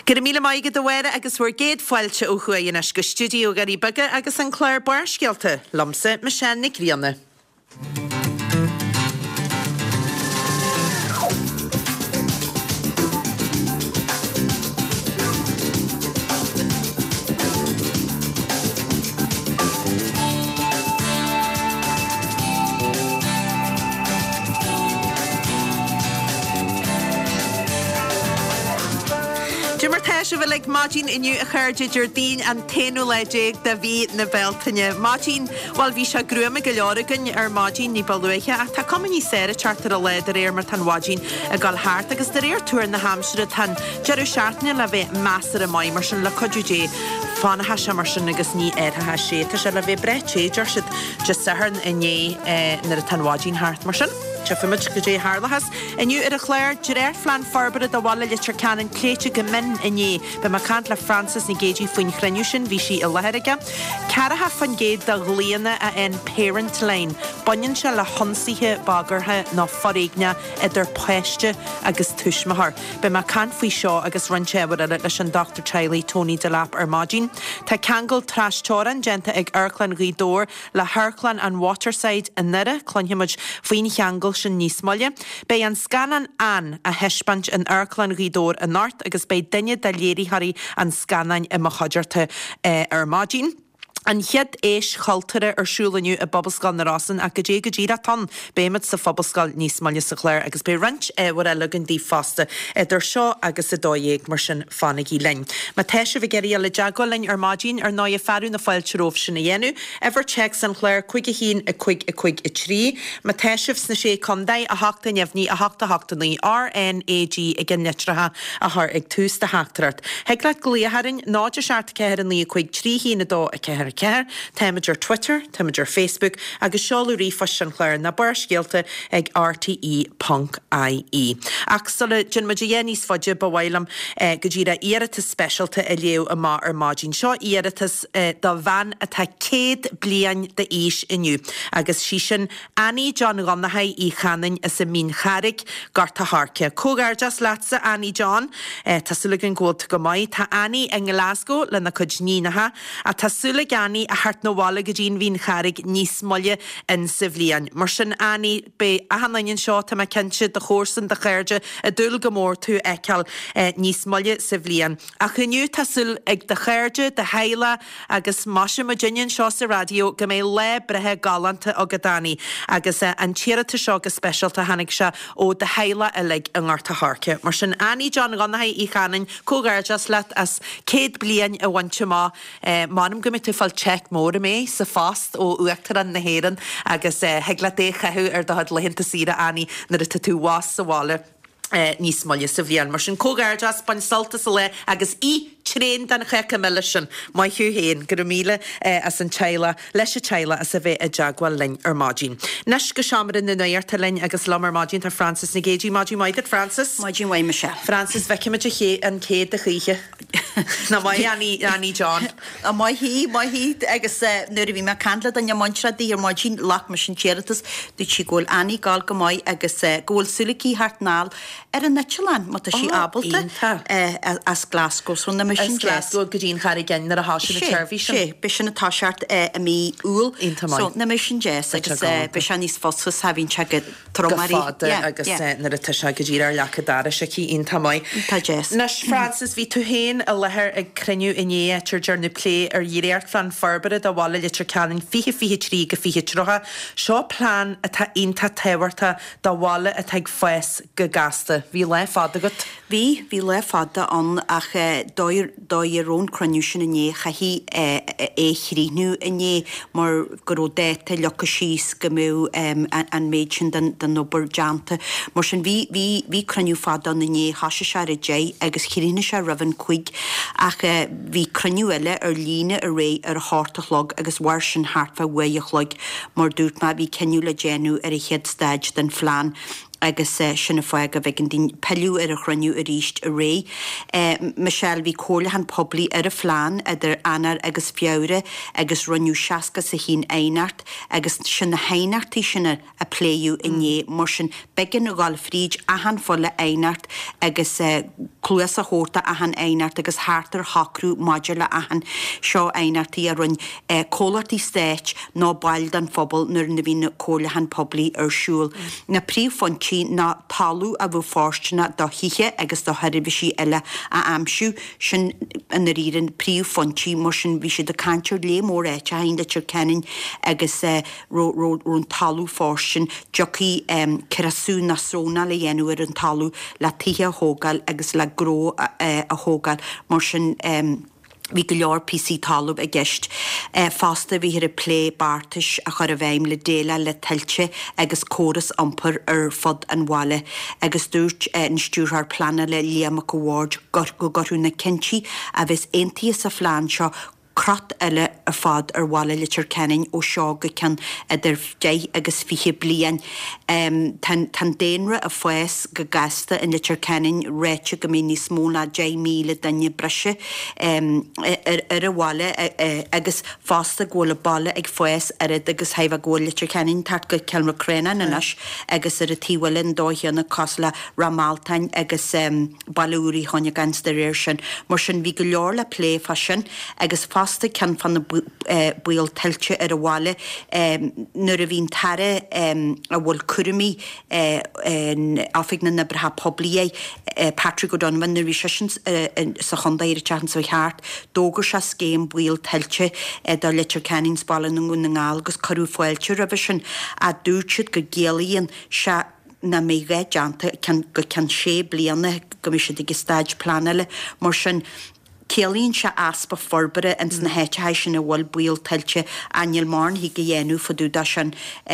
Gyda míle maigad a wera agus bhuair géad foiilte ó chuaigh go stúdio garí baga agus an chléir barscialta lomsa me sean Nick Rianna. Se bhfuil mágin iniu a chuirde Jardín an téanú leidéig da bhí na Beltaine. Mágin, bhil bhí se grúma go leorgan mágin ní balúiche a tá cum ní séire chartar a leidir mar tan mágin a gáil háart agus de réir túir na Hampshire tan jeú seaartne le bheith measar a mai mar sin le codúdé fána heise mar sin agus ní airthe sé tá se le bheith breché deir siad just saharn iné nar a tan mágin háart mar sin. Chefimid go dé Harlahas. Iniu ar a chléir diréir flan farbara a bhla litir canan cléite go min iné be mar cant le Francis na géidí faoin chreniu sin bhí si i leheirige. Caratha fan géad de gléana a an parent line. Bunyan se le honsaithe bagartha ná foréigna idir poiste agus tuismahar. Be mar cant faoi seo agus runseabhar leis an Dr. Charlie Tony de Lap ar mágin. Tá cangol trastóran genta ag Airclan Ghidór le Harclan an Waterside in nire clonhimuid faoin cheangol sin níos molle. Bei an scanan an a heispant an Airclan Ghidór a nart agus bei daine de léirí harí an scanain i mo chaidirta ar mágin. An chiad éis chaltere arsúlaniu a bobbascal na rasan a go ddíra tan béimid sa fobascal níos maile sa chléir agus be rint war lugan dí fasta idir seo agus a dóéag mar sin fannig í lein. Ma teise bh geirí le deagolain ar mágin ar 9 ferú na fáilteróh sin na dhéennn, ever check san chléir chuig a hín a chuig i trí, ma teisih sna sé condaid a hachta neamhní a hachtaní RNAG ag an netratha a th ag tús de heachtarart. Heaglaid goléharin náidir seart ceir an lí chuig trí hína dó a ceir ceir, taimedir Twitter, taimedir Facebook agus seáúí fas an chléir na barscialta ag RTE.ie. Ach sula Jinmaid níos fodde bhhailam go ddíra iarratas specialta a leo a má ar mágin seo iarratas dá bhean atá 100 bliain de ís inniu. Agus sí sin Annie John Ronnahay í chanin is a mín charig garta harce. Cógarjas látsa Annie John tásúlagan gót go mai tá Annie in Glasgow le na cudnínaha a tásúla Annie a hart na bhála go dín hín charig níos molle in sa bhliain. Mar sin Annie be a hanainn seo tá cinse de chósan de chairde a dúil go mór tú eiceal níos molle sa bhliain. A chuniu tásúil ag de chairde de heile agus máise ma dinin seo sa radio go mé le brethe galanta agad Annie agus an tíireta seo go specialta hanig se ó de heile a lig an ggharta harce. Mar sin Annie John Ronnahay í chanin cógarjas leat as 100 bliain a bhainte má manam go tú fáil check móra mé sa fast ó uachtar an na héan agus heagla é chaú ar dahad lehinnta síra Annie nar a tú was sa bhála níos molle sa bhliain. Mar sin cógarjas ban salta sa le agus tréin dan checha meile sin mai hiú héin gur míle as an teile leis a teile as a bheith a deagháil lein ar mágin. Nes go seaamar na nuirta lein agus lamar mágin tar Francis na géidí mágin maigad Francis? Mágin mai Michelle. Francis bheiciimiid a ché an céad a chiche. Na mai Annie John. A mai hí agus nuair a bhí me candla an neamhaintra dí ar mágin lach mar sin tíiritas dú si ggóil Annie gáil go mai agus ggóil sulaí hartnáil ar an Netland má tá sí ábalta as Glasgow so na Glasgow go dín charig gan nar a háisi na turhí sé be sin na táseart a mí úl so na mission jazz agus be se níos fosfas ha vín check tromarí agus nar a tuise go ddíar lechadára se cí inta mai. Tá jazz. Nes Francis hí tú héin a lethir ag creniu iné tir na plé ar dhéart fan farbara a bhála litir canan fihe trí go fihe trocha seo plán atá inta tehairta dá bhála a teag foies go gasta. Bhí le fada got? Bhí le fada an ach dóir rón craniú sin iné chahí chríú iné mar goró déta lecha síos go mú an méid sin den nóbar deanta. Mar sin bhí craniú fada an iné hasise se a dé agus chiríne se rahann chuig ach bhí craniú eile ar líne a ré ar hátalog agus war sin hartfa weichlog mar dút ma bhí ceniu le génú ar a head stage den fláán agus sinna foiag a bheith an dín peú ar a chroniú a ríist a ré. Michelle bhí cólahan poblí ar a phláán idir anar agus fiáire agus runniú seaca sa hín éinart agus sinna héinartí sinna a pléú inné mar sin begin a gáil fríd ahan fola éinart agus clúas a hóta ahan éinart agus hátar hacrú modula ahan seo éinartí a run cólartí stéit ná bail dan phobal nuair na bhína cólahan poblí ar siúl. Na príomhfontí ná talú a bhú fástena do hithe agus do haribhí eile a amsú sin in rírin príomhfontí mar sin bhí sé de cantir lé mór éite a hain letir cenin agus rún talú fástin jocí cerasú na sóna le dhéanú ar an talú le tithe a hógal agus le gró a hógal mar sin Bhí go leor PC talúb a gceist. Fásta bhí ar a plé bartais a chur a bhéim le déile le tiltte agus córas ampur ar fod an bháile agus dúirt an stúrthar plana le líamach go bhórd go gorú na cinnti a bheits aontaí sa phláán seo crat eile a fad ar bháile litir cenin ó seo go cean idir 10 agus 20 bliain. Tan déanra a foies go gasta in litir cenin réite go mé níos móna 10,000 danne breise ar a bháile agus fásta ggóla balle ag foies arid agus haimh ggóil litir cenin tart go ceanra créna nanas agus ar a tíhfuilin dóhéanna cosla ramáltain agus bailúí tháinig gans de réir sin mar sin bhí go leor le plé fasin agus fásta cean fan na buil tiltte ar a bháile nuair a bhín tare a bhfuil curimí áfigna na bretha poblí Patrick O'Donovan na Recessions sa chundair tean sa cheart dógur se scéim buil tiltte do litir canins ballan na ngáil agus carú foiilte revision a dúirtid go géalaíon se na mé réideanta go cean sé bliana go mis sé stáid planile mar sin Célíonn se aspa forbere an na héite sin a bhfuil buil tiltte ail marn hí go dhéanú faúda sin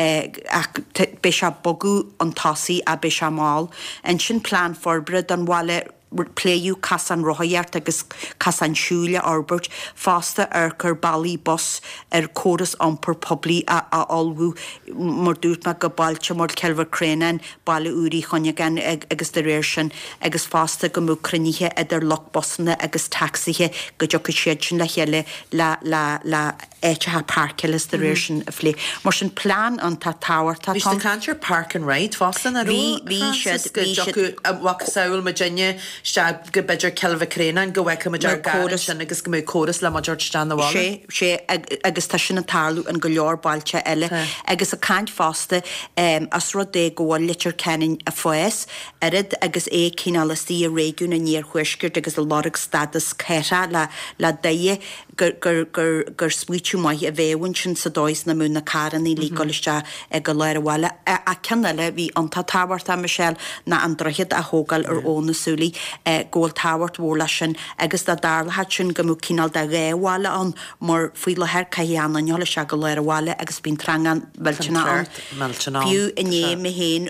be se bogú an tasaí a be se máil an sin plán forbere don bhile pléú casan roiart agus casan siúile Albert fásta gur bailí bos ar córas ampur poblí a albhú mar dúirt me go bailte mar celmhar crénan bailile úí chonne gan agus de réir sin agus fásta go mú cruníthe idir loch bosanna agus taxithe go jo go siad sin le heile le éitethe parcelas de réir sin a phlé. Mar sin plán an tá táhairta. Bhís na cantir Park and Ride fásta a Bhí siad saoil Virginia Sta go beidir celmh créna go bhhaice maidir córas sin agus go mé córas le maidir stan bháil. sé agus tá sinna tarlú an go leor bailte eile agus a caiint fásta as ru dé ggóil litir cenin a foies arid agus cíálastí a réún na níor chuiscirt agus a lorug stadas ceire le daie gur smuitiú mai a bhéhain sin sa dóis na múna caran í líáiste go leir bhile a ceanile bhí antá táhairta Michelle na an droiad a thógal ar ónasúlaí ggóil táhairt mhór sin agus dá darlathe sin go mú cíál de réhháile an mar faoi lethir caianna neola se go leir bhile agus bín trangan bhiltena fiú iné mé héin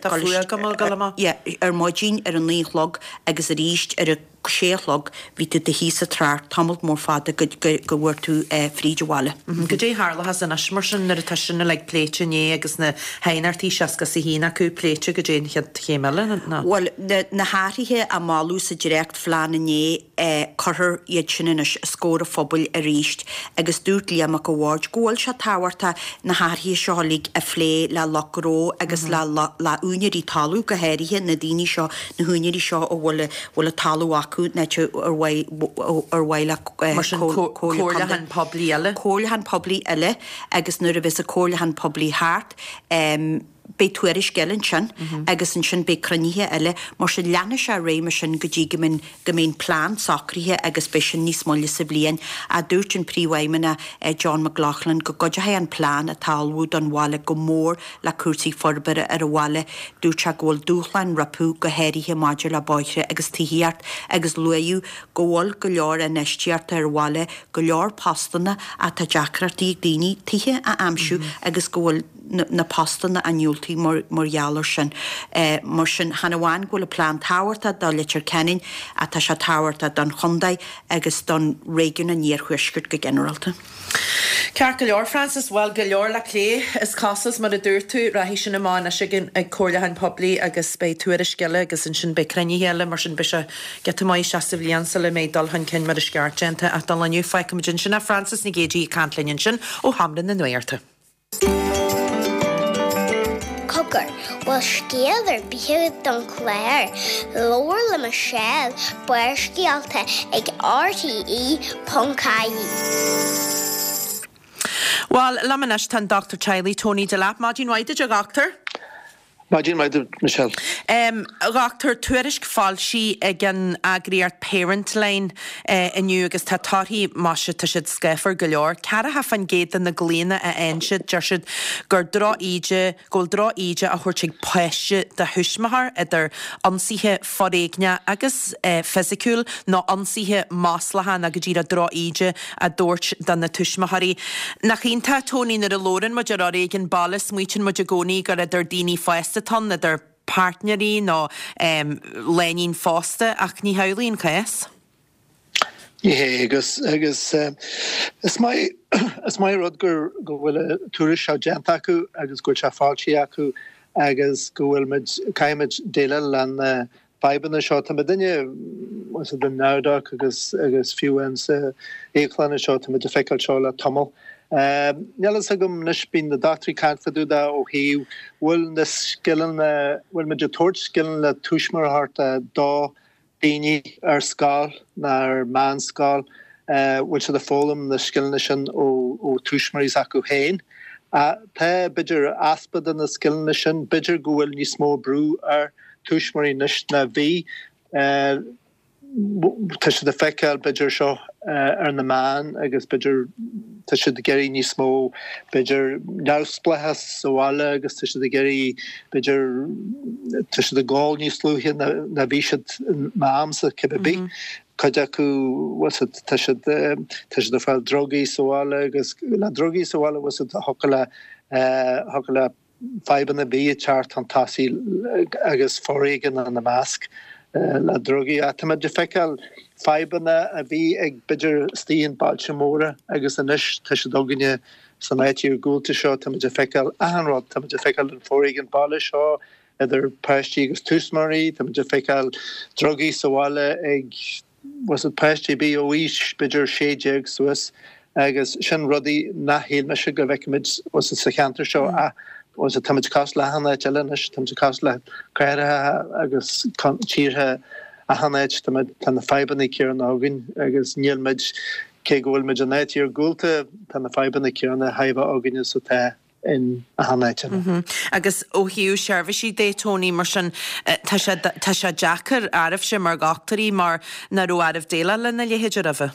ar maidín ar an lílog agus a ríist ar a séchlog ví tú de hísa trár tamalt mór fada go bhfuir tú fríidirháile. Go dé hála has an asmar sin ar a taisina le pléite né agus na hainartí seaca sa hína acu pléite go dé chead chéile? Well, na háirithe a máú sa direct phláán né chuthir iad sin scóra phobal a ríist agus dúirt líamach go bhhaid ggóil se táhairta na háirithe seálaigh a phlé le lochró agus le úneirí talú go héirithe na daoine seo na húneirí seo ó bhfuil talúach nete ar bhile cólahan poblí eile. Cólahan poblí eile agus nuair a bheits a cólahan poblí háart be tuairis gelin sin agus an sin be cruníthe eile mar se leanne se réime sin go dtí gomén plán sacrithe agus be sin níos molle sa blian a dúirt an príomhhaimena John McLaughlin go godethe an plán a talhúd an bháile go mór le cuasaí forbere ar a bháile dúirt se ggóil dúchlein rapú go héirithe maidir le báithre agus tíhiart agus luú ggóil go leor a neisteart ar bháile go leor pastanna a tá deacratí daoine tithe a amsú agus ggóil na pastanna aniu gúltaí margheallar sin mar sin hanahhain ghfuil a plán táhairta dá litir cenin a tá se táhairta don chundaid agus don réigiún a níor chuiscirt go generalta. Ceart go leor, Francis, well go leor le clé is casas mar a dúir tú rahí sin amán a sigin ag cóirlehan poblí agus bei túir a sciile agus in sin be crenne héile mar sin bise get mai seasta bblion sa le méid dalhan cin mar a sceartgenta a dal aniu feicimidjin sin a Francis na gédí cantlinn sin ó Hamlin na Nuirta. Cogur, well scéallar bíhead don Claire, lower le Michelle, buir scéalta ag RTE.caí. Well, lamanis tan Dr. Chiley, Tony Delap, Máidín Waide, jo Dr. Máidín Waide, Michelle. Dr. Tuirisk fáil si gan agriart parent line iniu agus tá tarthaí máise tá siad scéfar go leor. Cara ha fan géad na gléine a einsid, jarsid gur drá ide a chuirtig poiste de húsmahar idir ansíthe foréigne agus physicúil nó ansíthe máslahan agus díra drá ide a dúirt dan na tuismaharí. Nach chénta Tony na a lóran ma jar réigen balas muitin ma jagóní gur idir díní fáistetan idir partnerí nó lenín fásta ach ní haulín caes? Agus is mai rud gur bhfuil túris seo genta acu agus gúil se fáiltí acu agus go bhfuil caiimiid déile le Baibanna seo tá duine was den náideach agus fiúin échlanna seo tá de feiceil seo le tomol. Nelas a gom nis bín na doctorí canfaúda ó híh bhfuil na skillan bhfuil me de toirt skillan le túismar hart dá daoine ar scáil na ar man scáil bhfuil se de fólam na skillanna sin ó túismarí acu héin. Tá bididir aspad na skillanna sin bididir go bhfuil ní smó brú ar túismarí nis na bhí tá se de feiceil bididir seo ar na man agus bididir tá se de geirí ní smó bididir neusplechas soáile agus tá se de geirí bididir tá se de gáil ní slúhin na bhí siad máamsa cibabí chuide acu tá se de fáil drogaí soáile agus le drogaí soáile was hoca le Baibanna bí teart an tasí agus foréigen an na másc le drogaí a tá de feiceil Baibanna a bhí ag bididir stíon Baltimóra agus inis tá se doganne san éitiú gúilta seo tá de feiceil anrad tá de feiceil an foréigen bailla seo idir peistí agus túsmarí tá de feiceil drogaí soáile ag was it peistí bí ó ís bididir séideag suas agus sin rudaí nachhéal me se go bheicimiid was sa cheantar seo a was it tamid cos le hanna telenis tamid cos le creire agus tíirthe a hannéid tan na Baibanna céar ágan agus nílmid cé gohfuil mid an éitiar gúilta tan na Baibanna céar na haimh ágan sa té in a hannéid. Agus ó hiú seirbhisí dé Tony mar sin tá se deachar airibh sin mar gachtarí mar na ró airibh déile le na léhéidir a bheith.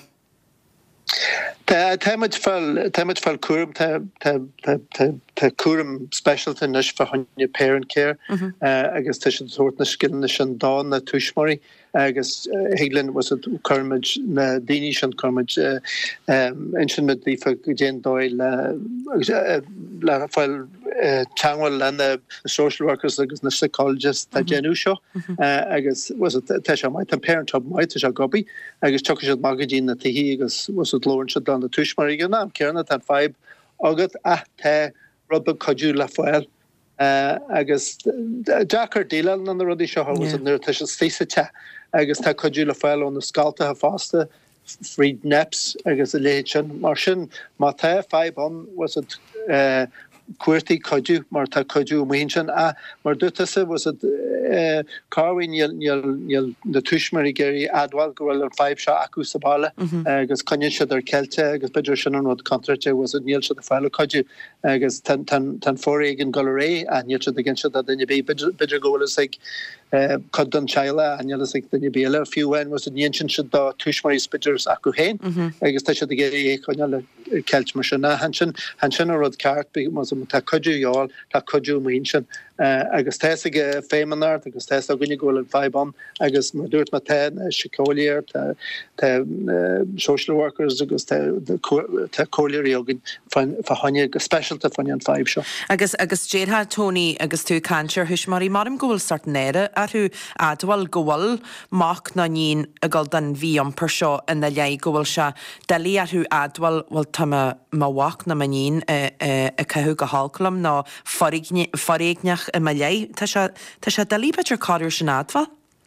Táimid fel cuam tá cuam specialta nis fa hunne parent care agus tá sin sort na skillan sin dá na túismarí agus Higglin was it curmid na daoine sin curmid sin mit dífa go déan dóil le fáil teanhfuil le na social workers agus na psychologists tá déanú seo agus was tá se mai an parent hub mai tá se gobi agus tu se magadín na tuhíí agus was lórin se dan na túismarí gan ná cearna tá 5 agad a tá rubbe codú le foiil agus Jackar déile an na rudí seo was nu tá se féite agus tá codú le foiil ón na scalta a fásta Fried Neps agus a léid sin mar sin má tá 5 an was it cuairtaí codú mar tá codú mhain sin a mar dútasa was it carhain na túismarí géirí adháil go bhfuil an 5 seo acu sa bála agus coinne siad ar ceilte agus beidir sin an rud contrate was it níl siad a fáil codú agus tan foréigen go ré a níl siad a gin siad a duine bé beidir go bhfuil ag cod don Chile a níl ag duine béile fiúhain was it níon sin siad dá túismarí beidir acu héin agus tá siad a géirí coinne le ceilt mar sin han sin a rud ceart mas tá codúáil tá codú mhain sin agus teige fémanart agus te a gonne goil an feban agus mar dúirt ma te sicólier social workers agus choir agin fa hanne specialta fan an feib seo. Agus détha Tony agus tú cantir hús marí marm gohfuil sart nére a thu adwal gohfuil mach na nín a gal dan bhí an per seo in na lei gohfuil se delí a thu adwal bhil tá máhaach na manín a cehu go hálcalam ná faréagneach i ma lei Tá se delí beidir cáir sin adwal?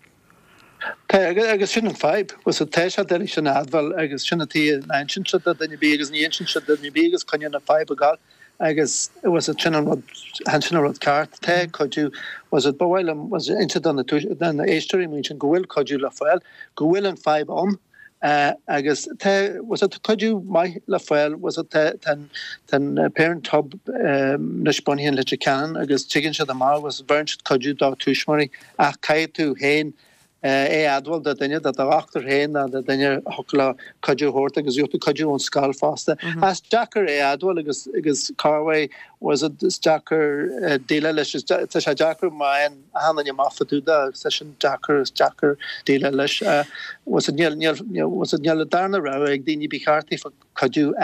agus sin an feib was a te de sin adval agus sinna tí ein sin den begus ní sin den begus kann na feib a gal agus was a chin rod kart te coú was het bewailm was inta den na éisteí mun gohfuil coú le foiil gohfuil an feib om agus te was it coú mai le foiil was it ten parent tub nasponian le canan agus chicken se ma was burnt coú da tuismari a caiú héin adwal dat dinne dat achter heen dat dinne hokla kaju hoort agus jotu kaju on skal faste as Jacker adwal agus Carway was it Jacker dele Jacker my han je maffa do da session Jacker dele was it njelle darna ra ag dini biharti for kaju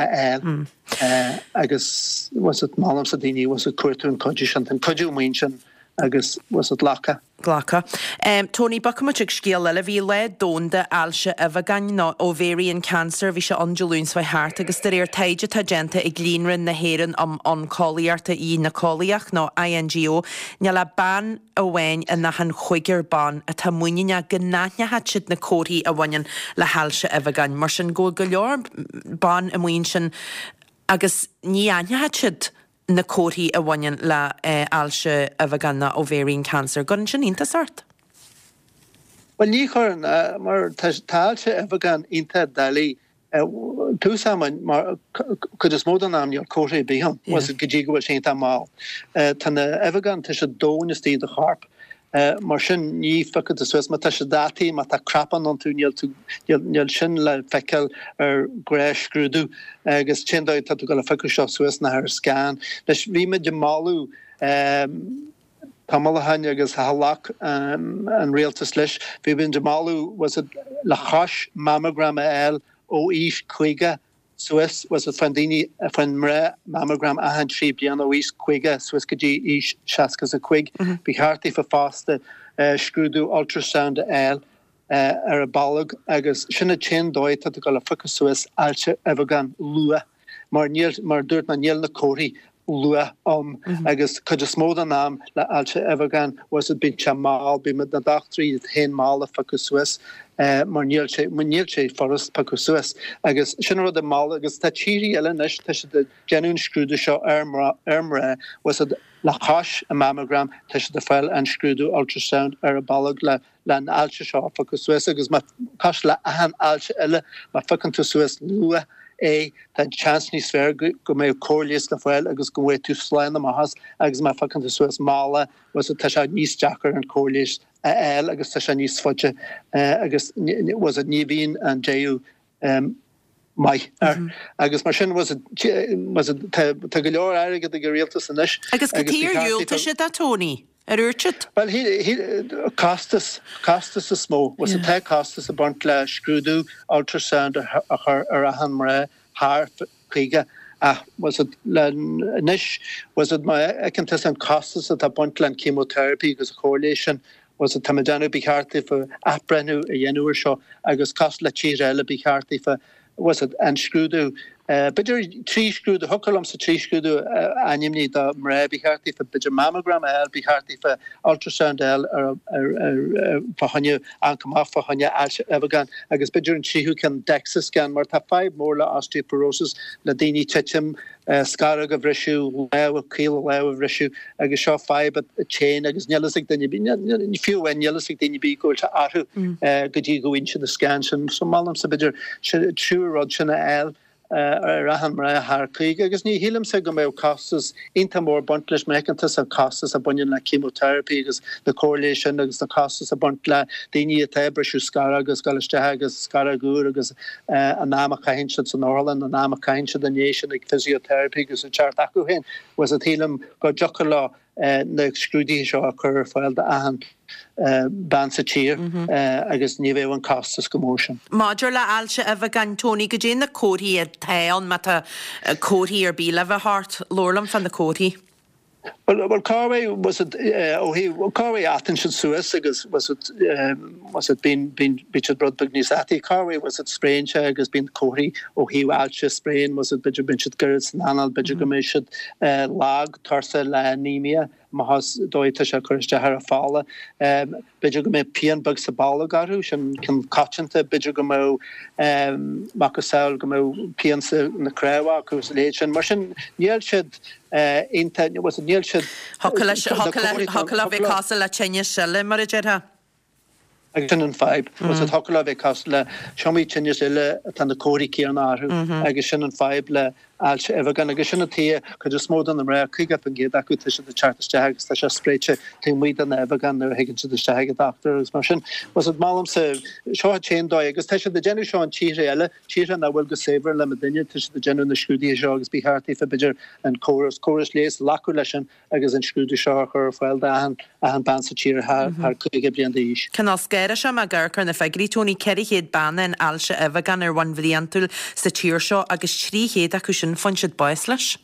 agus was it malam sadini was it kurtun kaju and kaju minchen agus was it laka. Glacha. Tony Buckamatic scéal le bhí le dónda alse a bhagan ná ovarian cancer bhí se angelún sa hart agus de réir taide tagenta ag glínrin na héan an cóíarta í na cóíach ná INGO ne le ban a bhhain a na han chuigear ban a tá muine gnáithne hatsid na cóirí a bhain le halse a bhagan mar sin go leor ban a muin sin agus ní aine hatsid na cóirí a bhain le alse a bhaganna ovarian cancer. Gon sin ínta sort? Well, ní chuann mar táilse a bhagan ínta dalí tú saman mar chud is mód an am ar cóirí bíhan was it godí gohfuil sé má. Tá na a bhagan tá se dónas tí a charp. Mar sin ní fecad a Swiss ma tá se dátí ma tá crapan an tú níl sin le feicil gréis scrúdú agus tsindáid tá go le feicil seo Swiss na ar scan leis bhí me de máú Tamala haine agus halach an réaltas leis bhí bin de máú was it le chas mammogram eil ó ís chuige Swiss was a fandini fan mre mammogram a han sheep diana wis quiga Swiss kg ish shaskas a quig be harty for faste screwdu ultrasound el a balog agus sinna chin doit dat go a fucking Swiss alche evergan lua mar dirt na niel na cori lua agus could just smód an am le alche evergan was it bin chamal be mit na dachtri hen mal a fucking Swiss mar níl sé forest pa Suez agus sin de mal agus tá tíí eile neis te de genún scrúdu seo armra was it le chas a mammogram te de feil an scrúdu ultrasound ar a ballag le an alse seo fa Suez agus ma cos le ahan alse eile ma fucking to Suez lua that chance ní sver go mé choirlies le foiil agus go tú slein am has agus ma fucking to Suez mala was it te níos Jacker an choirlies el agus tá níos foiide agus was it níhín an déú mai agus mar sin was it go leor aige a go réaltas san is agus go tíú tá sé a Tony Well, he Costas is smó was a te Costas a burnt le scrúdú ultrasound ar a hanmra haar chuige was it nish was it my I can test an Costas at a buntland chemotherapy because correlation was it tamadanu biharti for aprenu a yenuer show agus cost la chirella biharti for was it and scrúdú Bidir trí scrúdú hokalm sa trí scrúdú animní da mre biharti for bidir mammogram el biharti for ultrasound el fahanne ankama fahanne evagan agus bidir an trí can DEXA scan mar ta 5 mór le osteoporosis le dini titim scarag of rishu le keel le of rishu agus seo 5 a chain agus nelasig den you few when nelasig den be go to aru godi go into the scan so malam sa bidir true rod el rahanmra haar chuig agus ní hilam se go mé costas intamór buntlis mecantas a costas a bunin le chemotherapy agus the correlation agus the costas a buntla déine tebresú scar agus galiste agus scaragúr agus a náma cahinse san Orland a náma cahinse den nation ag physiotherapy agus a chart acu hen was a hilam go jocolá na scrúdí seo a chur fáil de ahan ban sa tír agus ní bhéh an castas go mór sin. Maidir le ailse a bheith gan Tony go dé na cóthaí a taon me a cóthaí ar bí le bheith hart lorlam fan na cóthaí. Well, Carway was it? Carway Athens and Suez. Was it been Richard Brodbugnisati? Carway was it Sprain? Has been Corey he Alcha Sprain? Was it Richard Gerritz Nanal Bidjagamished Lag Tarsel Anemia? Mahas Deutsche Kurstahara Fala Bidjagame Pian Bugs Sabala Garush and Kim Kachanta Bidjagamo Makasal Gamo Piansa Nakrewa Kuslation Martian Nielshed Intent was a Nielshed Hockala Castle la Chenya Shelle Marajeta. Agus an 5 was it Hockala Castle Shomi Chenya Shelle tan the Cori Kianaru agus an 5 le Alch ever gan agus sinna tí could just more than the rare kick up and get that good to the charter stag such a spreche team we than ever gan no higgin to the stag doctor as machine was it malum se show chain dog agus tesh the genu show on chirele na will go saver le medinja tesh the genu the scrudi jogs be hearty for bidger and chorus lace laculation agus in scrudi show or file down and bands chir har could get blind the ish can scare a ma garker na fagri Tony Kerry head ban and Alsha ever gan er one variantul sa cheer show agus chri head a cushion funchid boyslish.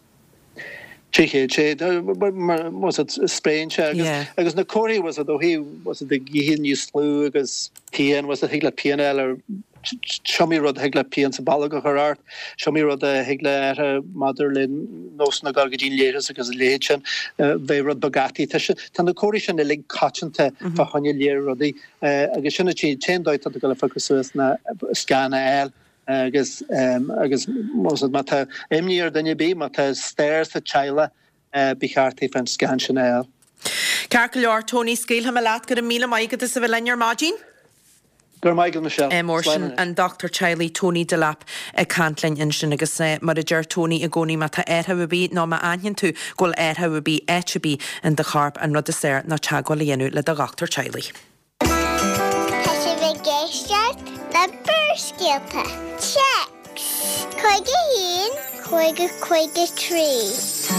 Was it Spain? Agus na Corey was it though he was it the Gihin you slew agus Pian was it Higla PNL or Shomi Rod Higla Pian Sabalaga her art Shomi Rod Higla Motherlin Nosna Gargajin Leras agus Lechan they Rod Bagati Tan the Corey shan lig Kachanta for Hanya Lear Roddy agus shana chain doit at the Galafacus na Scana L. Agus was it mata emnier than you be mata stairs to Chila bicharti fan scan Chanel. Carcalor Tony Scale him a lat got a meal maiga to civil in your margin? Gur Michael Michelle. Morrison and Dr. Chiley Tony Delap a Cantlin in agus manager Tony Agoni mata would be no ma anion tu gol would be etchabi and the harp and not ser na chagwalienu le Dr. Chiley. The Burskilpa. Checks. Coige hin, coige tree.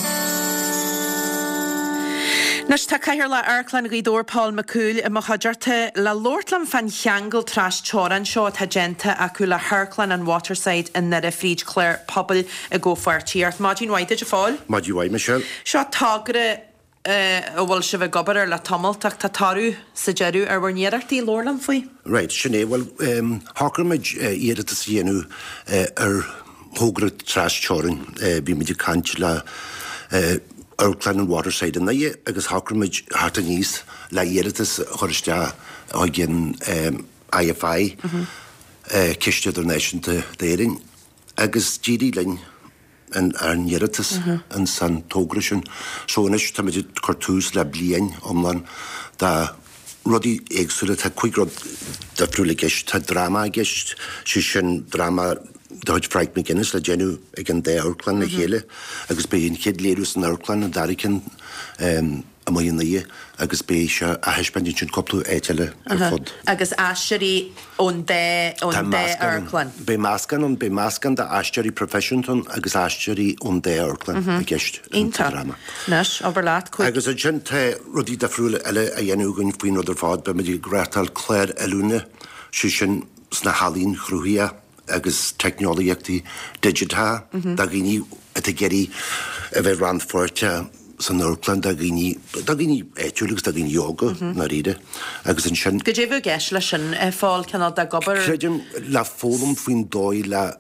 Nas ta cair la Arklan Gidor Paul McCool a Mahajarte la Lordlam fan Changle Trash Choran Shaw Tagenta Acula Harklan and Waterside and Nere Fried Clare Pobble a go for cheers. Margin why did you fall? Margin why Michelle? Shaw Tagre bhfuil se bheith gobar ar le tamilteach tá tarú sa jeú ar bhar níarartaí lorlam faoi? Right, sinné, well, Hockermid iad a sienú ar hógra tras chorin, bhí mid cant le Arklan and Waterside na ie, agus Hockermid harta níos le iad a choristea a gin IFI, Kiste Donation to Déirin, agus GD Lynn, and Yeritus and San Togrishan. So in ish tamid cartoons la blien omlan da Roddy Exulet had quick rod the fruligish had drama gish shishin drama Dodge Frank McGinnis la genu again the Arklan hele agus be in kid lerus in Arklan and Darican a mo in the year agus be a hespendin couple etele agus asheri on the Arklan be maskan the asheri profession agus asheri on the Arklan gist in drama nash overlat agus a gente Roddy da frule ele a yenugun fwin oder fad be me gratal Claire Elune shishin sna halin chruhia agus technology digita da gini at geri ever ran for san Arklan da gini etulix da gini yoga na ride agus in shin Gejevu gesh la shin fall canal da gober Crejum la forum fin doi la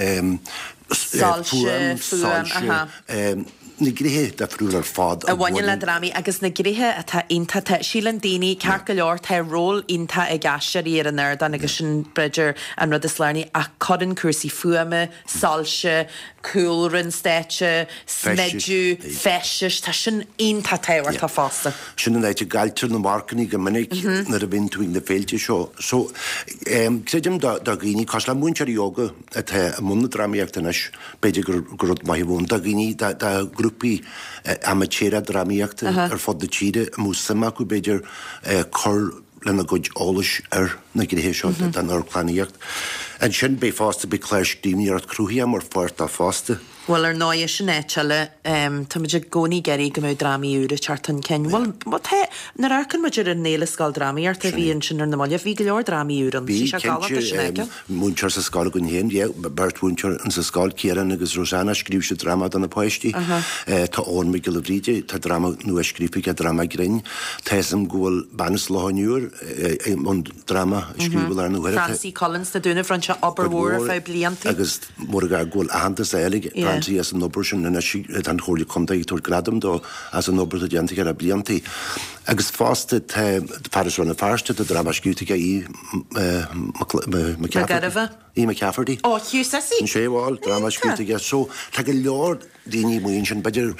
salshe Nigrihe da frúlar fad a bhaine le drami agus na grithe atá inta tá sílan daoine cear go leor tá ról inta ag gasir ar an air dan agus sin bridger an rud is learní a codan cuasaí fuame, salse, coolran stéite, smedú, feisiis, tá sin inta táhar tá fásta. Sin an éite gailtir na marcaní go minic na a bhain túin na féilte seo. So, creidim da gini cos le múntear yoga atá a múna dramiacht inis beidir gur rud mai bhún da gini da grúpi amateur dramiacht ar fod de tíide mús sama go beidir chur lena goid ólis ar na gé seo den orláíocht. An sin bé fásta be chléir díimí ar cruúí mar fuirt a fásta. Well ar 9 sin éile táidir gcóí geirí go mé ddraí úra chartan cin. Well na arcan maidir ar néla sáil ddraí ar a bhíon sin ar na maiile bhí go leor ddraí úran. Múntear sa sáil gon héin, Bertúntear an sa sáil céan agus Rosanna scríb se drama an na poisttí Tá ón me go bhríide tá drama nu a scrípa a drama grinn, Tésam ghfuil banas leáinúr an drama scríbhil ar nuhair. Francie Collins na dúna Franse Oberhór fá blianta. Agus mór a ghfuil ahananta éige Francie as an obair sin an chóirla contaí túr gradam dó as an obair a dhéanta ar a bliantaí. Agus fásta faris ranna farsta a drama scríúta í í me ceafartí. Ó, Hugh Sessie? An séháil drama scríúta so tá go leor daoine muon sin beidir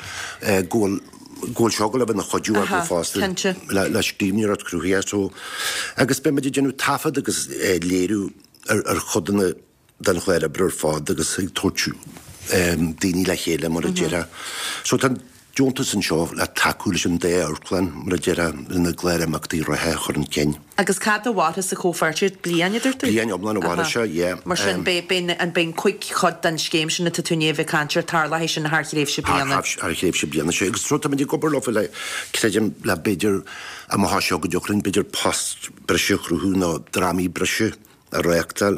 ggóil seogal a bheit na chodú go fásta leis tíimní ar cruúthaí so agus be meidir genú tafad agus léirú ar chodanna den chléir a brúr fád agus tóú daoine le chéile mar a déire. So tan Jontas an seo le takeúla sin dé orclan mar a déire na gléir amachtaí rathe chur an cin. Agus cad bhhata sa cófartiid blianidir? Blian omlan bhhata se, mar sin an ben cuiig chud den scéim sin na tunéh cantir tarla hééis sin thréibh se blianana. Thréibh se blianana sé. Agus trota mé gobar lofa le créidim le beidir a má seo go deochrinn beidir post breise chrúthú ná dramí breise a réachtal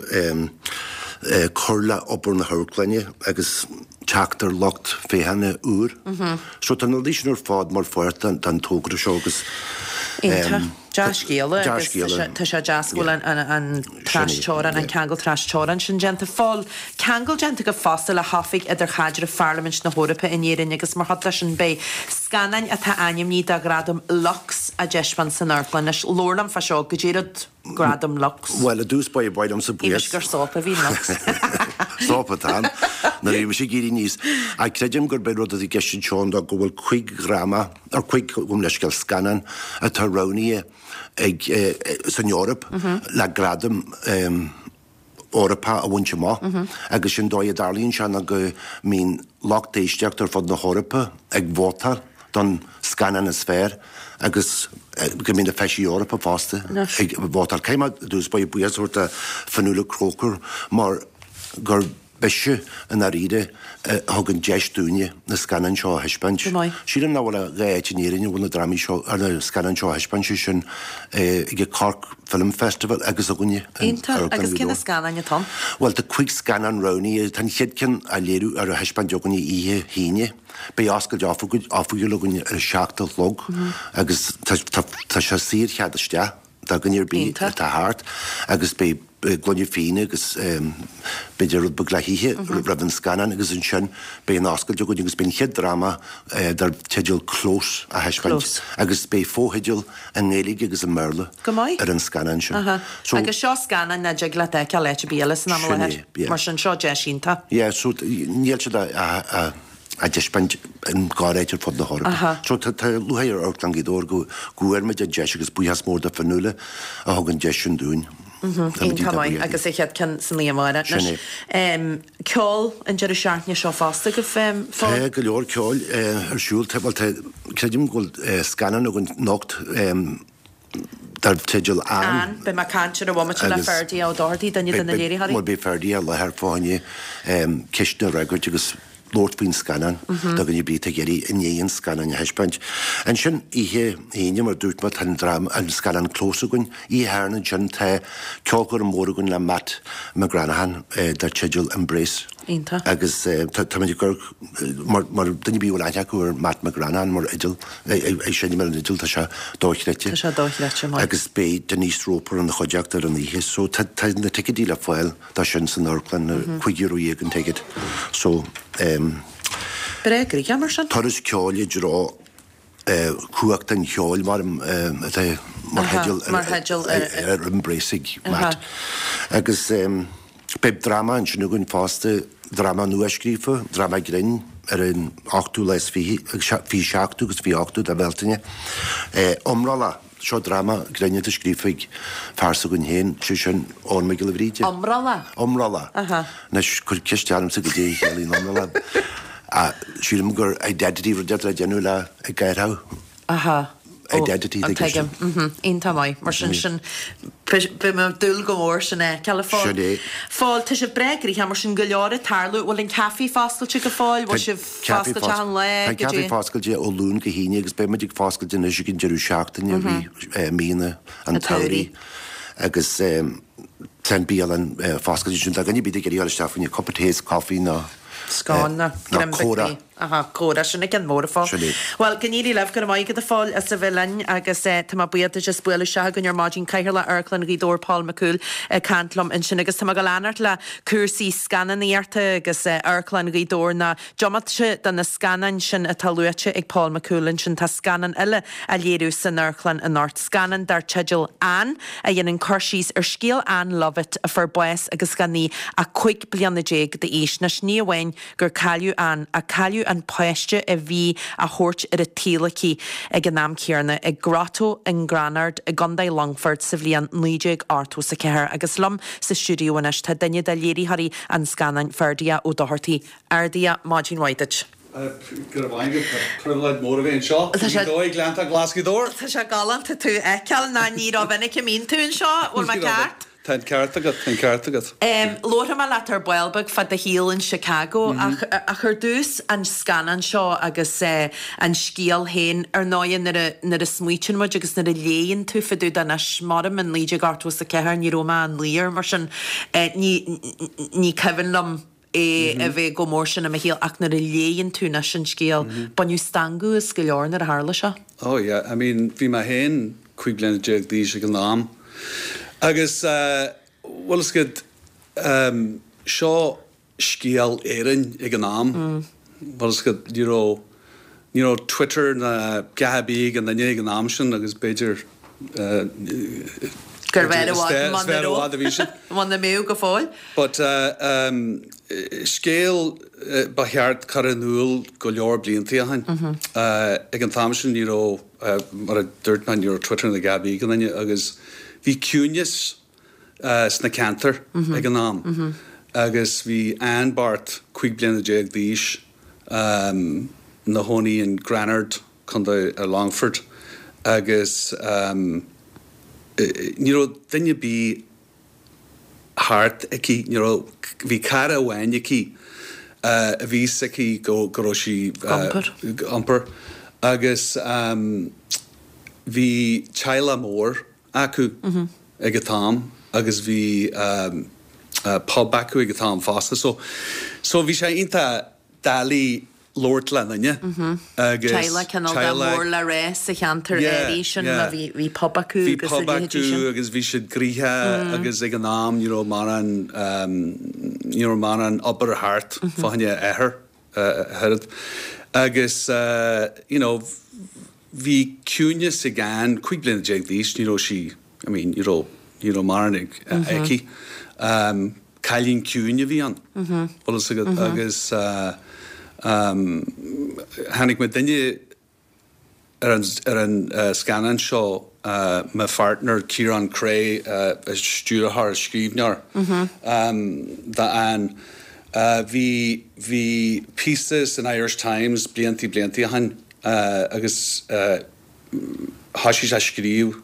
chorla opar na thurclaine agus teachtar locht féhanna úr. So tan lísnar fád mar fuirt den tógra seo agus Deascéala tá sé deascúil an trastóran an ceangal trastóran sin genta fáil ceangal genta go fásta le hafiig idir chaidir a Parliament na Hórapa inéirin agus mar hat sin bé scanan a tá aim ní a gradam lux a deispan san Orclan is lórlam fa seo go ddíad gradam lux. Well a dús ba i bhaidam sa buas. Gur sópa bhí lux. Sópa tá, na réim sé géirí níos. A creidim gur beid rud a geistin seán da go bhfuil chuig grama ar chuig leis gael scanan a tá raníí ag san Europa le gradam Orapa a bhaintse má agus sin dóid a darlíonn seanna go mín lochtéisteach ar fod na Hórapa ag bhótar don scanan a sfér agus go mín a feisi Orapa fásta ag bhótar céime dús ba i buas úirta fanúla crócur mar gur beise an a riide thugann deisúine na scanan seo heispant. Sílan náhfuil a réitinéirin bhna dramí seo ar na scanan seo heispant sin ige Cork Film Festival agus a gúine. Agus cin a scanan atá? Well, tá chuig scanan roní tan chiadcin a léirú ar a heispant joganní ihe híine. Bé ascail áfugiú le gúine ar seachta log agus tá se sír cheadaiste tá gannir bí tá háart agus bé glonne féine agus beidir rud beglaithíthe raibhann scanan agus an sin bé an ascail go agus ben chead drama dar teidir clós a heispant agus bé fóheidir an nélig agus an merle ar an scanan sin. Agus seo scanan na deag le ce leite bíalas na mar sin seo deisínta? Ié, so níl se a deispant an gáréitir fod na Hórapa. So tá luhéir Orclan gidór go meid a deis agus buhas mór a fanúla a thugann deisiún dún. Incamáin agus échead cin san líamáire. Ceol an deidir seaartne seo fásta go fém fá? Go leor ceol ar siúil creidim ghfuil scanan a gon nocht dar teidir an. Be má cantir a bhhaid le ferdií á dáirtaí daine den na léirí haí? Má bé ferdií a lethar fáinne ceisna regurt agus Lordbín scanan da gan bí a géirí inéon scanan a heispant. An sin ihe héine mar dút mat an drama an scanan clósagunn í hána sin tá ceolgur an mórgunn le Matt McGranahan dar teidir Embrace. Agus tá gur mar duine bí bhil aithú ar Matt McGranahan mar idil sin mar an idil tá se dóithreite. Tá se dóithreite mai. Agus bé Denise Roper an chodeach ar an ihe, so tá na teicedí le fáil tá sin san Orclan chuigiú dhéag an teiged. So Bregri, jammer sin? Thoris ceáil rá cuacht an cheáil mar heidil ar Embraceig mat. Agus beb drama an sin gunn fásta drama nua scrífa, drama grinn ar an 8 leis fi 7 agus fi 8 da Beltaine. Omrála seo drama grenne a scrífaig farsa gunn héin si sin ón me go bhríide. Omrála? Omrála. Nes chur cisteanm sa go dé chéalaí omrála. A sílim gur a deadíh de a genú le a gaiirthá. identity ein tamai mar sin be me dul gomór sin fáil te se bregri ha mar sin goleore tarlu bhfuil in caffi fáscail tu go fáil bhil se fáscail an le caffi fáscail ó lún go híine agus be meid fáscail den is gin jeú seachtain a bhí mína an tairí agus ten bí an fáscail sin a gan bí geí stafin coppatéis cofí ná Scanna córa. Córa sinna cin mór fá. Well, gníí leh go maiid go fáil as sa bhilein agus tá buad is buile se gon ar mágin caiir le airclan rídór Paul McCool cantlum in sin agus tá go leanart le cuasaí scannaíarta agus airclan rídór na jomatse den na scanan sin a talúte ag Paul McCoolin sin tá scanan eile a léirú san airclan an ort scanan dar tedal an a dhéanaan corsís ar scéal an lovit a for bues agus ganní a chuig blianna déag de ís na sníomhhain gur caiú an a caiú an poiste a bhí a thuirt ar a tílaí ag an náam cearna ag Grotto in Granard a Gunday Longford sa bhliain 9 ártú sa ceair agus lom sa stúdiúhanis tá daine de léirithaí an scanan ferdia ó dohartaí airdia Mágin Whiteage. Gur bhainge privileid mór a bhéon seo. Dóigh leanta glascadóir. Tá se galanta tú ceall na ní á bhenna cemín tún seo bhfuil me ceart. Tá ceart agad. Lóra má letar builbeg fad a híal in Chicago a chur dús an scanan seo agus an scíal héin ar náin na a smuitin muid agus na a léon tú faú an a smarim an líide gartú sa ceair ní Roma an líar mar sin ní cehann lom a bheith go mór sin a híal ach na a léon tú na sin scéal banú stangú is go leor na a hála se? Oh yeah, I mean, bhí má héin chuig bliana déag dí se go nám. Agus, well, is good, seo scéal éireann ag an nám. Well, is good, Twitter na gahabíg an ag an nám sin, agus beidir gur bhead a bhí sin. Man na méú go fáil. But scéal ba cheart caranúil go leor bliantaí a hain. Ag an tám sin mar a dúirt man Twitter na gahabíg an agus bhí cúneas sna cantar ag an nám. Agus bhí anbart chuig bliana déag díis na hónaí in Granard chun a Longford. Agus dunne bí hart aquí, bhí cara bhhain aquí a bhí sací go sí ampar. Agus bhí teile mór acu ag a tám, agus bhí pub acu ag a tám fásta. So bhí sé inta dalí Lord Lennon, agus Teile canal da mór le rés a cheantar éirí sin a bhí pub acu agus bhí siad gríthe agus ag an nám mar an obair a hart fáinne éair herad. Agus bhí cúneas a gan chuig bliana déag díos, sí, I mean, marnig eki. Cailín cúne bhí an. Agus hannig me dunne ar an scanan seo my partner Kieran Cray stúrthar scríbnear da an hí pieces in Irish Times blianttí han agus hasí a scríb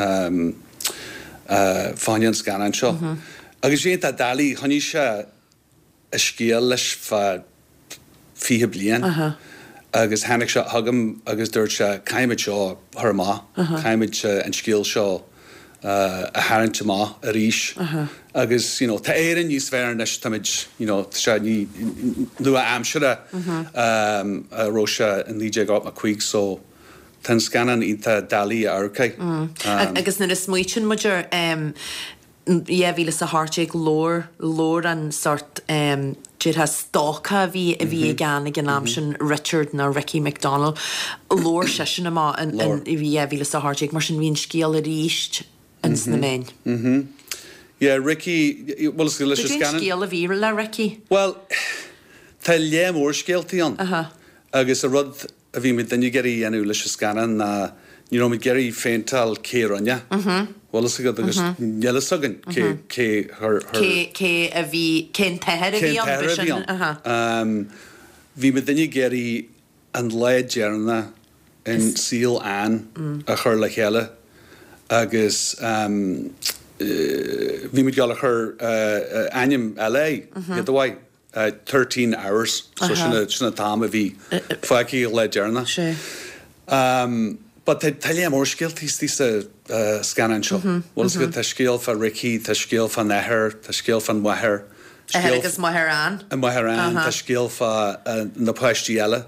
fáin scanan seo. Agus sé a dalí haní se a scéal leis fa fihe blian. Agus hannig se hagam agus dúirt se caiimiid seo thurmá, caiimiid an scéal seo a hairinte má a ríis. Agus tá éan níos fearn leis tamid se ní nua amsere ró se an líide gá a chuig so tan scanan ínta dalí a arcaig. Agus na smuitin muidir bhíle a háteag lór an sort Dúir has stócha bhí a bhí gan ag an am sin Richard na Ricky McDonald lór se sin amá an bhí bhíle a háteag mar sin bhíon scéal a ríist ins na main. Yeah, Ricky, well, it's delicious scanning. Scéal a bhí le Ricky? Well, tá le mór scéaltaí an. Agus a rud a bhí mit dunne geirí anú leis scanan na mit geirí féintal céranne. Well, it's good agus yellow sugan ke her a bhí cén tehead a bhí an bhí mit dunne geirí an leid jearna in síl an a chur le chéile agus bhí mu geall a chur aim LA dóhaid 13 hours so sinna tám a bhí foicí le dearna. But tá lé mór scéaltí tí scanan seo. Bhil go tá scéal fan Ricky, tá scéal fan Nethir, tá scéal fan Muthir. Agus Muthirán. Muthirán, tá scéal fan na páistí eile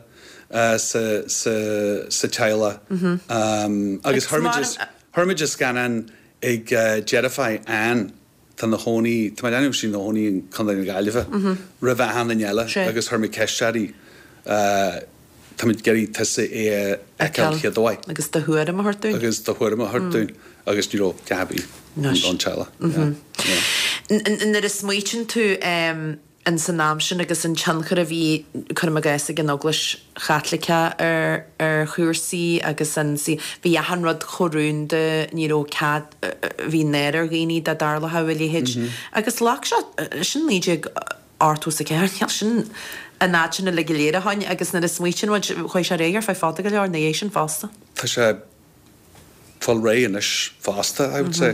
sa teile. Agus Hermid is scanan ag Jedify an tan na hóní, tá anm sin na hóní an chun na gaiileh, ra bheith an eile agus Hermid ceisteí Táid geirí tusa é eiceil dóhaid. Agus do thuair am hartún. Agus do thuair am hartún agus dúró cehabí an teile. Nar is smuoitin tú an san náam sin agus an teanchar a bhí chum a gaiise an oglas chatlacha ar chuirsaí agus an si bhí ahanrad chorún de níró cad bhí néir géí de darla hahfuil hid. Agus lá sin líide ártú sa ceir sin a náitina le léire hain agus na smuoitin chuir sé réar fá fáda go leor na é sin fásta. Tá sé fáil ré inis fásta, I would say.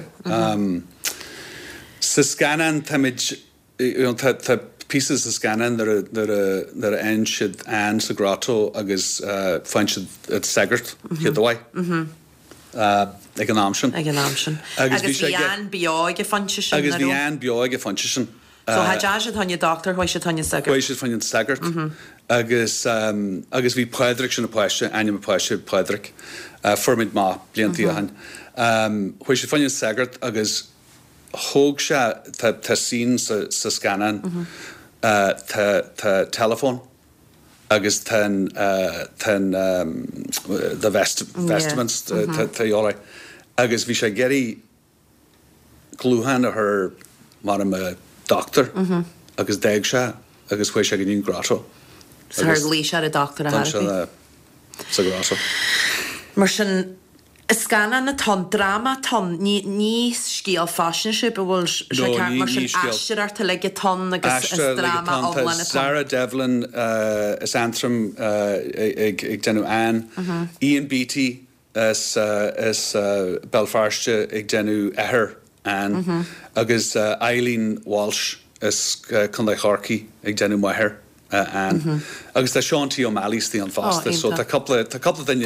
Sa scanan táid tá pieces sa scanan ar ein siad an sa grátó agus fáin siad sagart dóhaid. Ag an amsin. Ag an amsin. Agus bhí an beáig a fanse sin. Agus bhí an beáig a fanse sin. So ha sé tháine doctor chuis sé tháine sagart. Chuis sé tháine sagart. Agus bhí Pedric sin na páiste, aim páiste Pedric, formid má bliantí a han. Chuis sé tháine sagart agus thóg se tá sín sa scanan tá telefón agus the vestments tá jóla. Agus bhí sé geirí glúhan a her mar am doctor agus déag se agus chuis se gníon grátó. Sa lí se a doctor a sa grátó. Mar sin scanan na ton drama ton ní scíal fashion a bhfuil se mar sin eir ar tal leige ton agus drama ólan. Sarah Devlin is antrim ag denú an. Ian Beattie is Belfast ag denú ehir an. Agus Eileen Walsh is chun Harkey ag denú Muthir an. Agus tá Sean T. O'Malley's tí an fásta, so tá coppla daine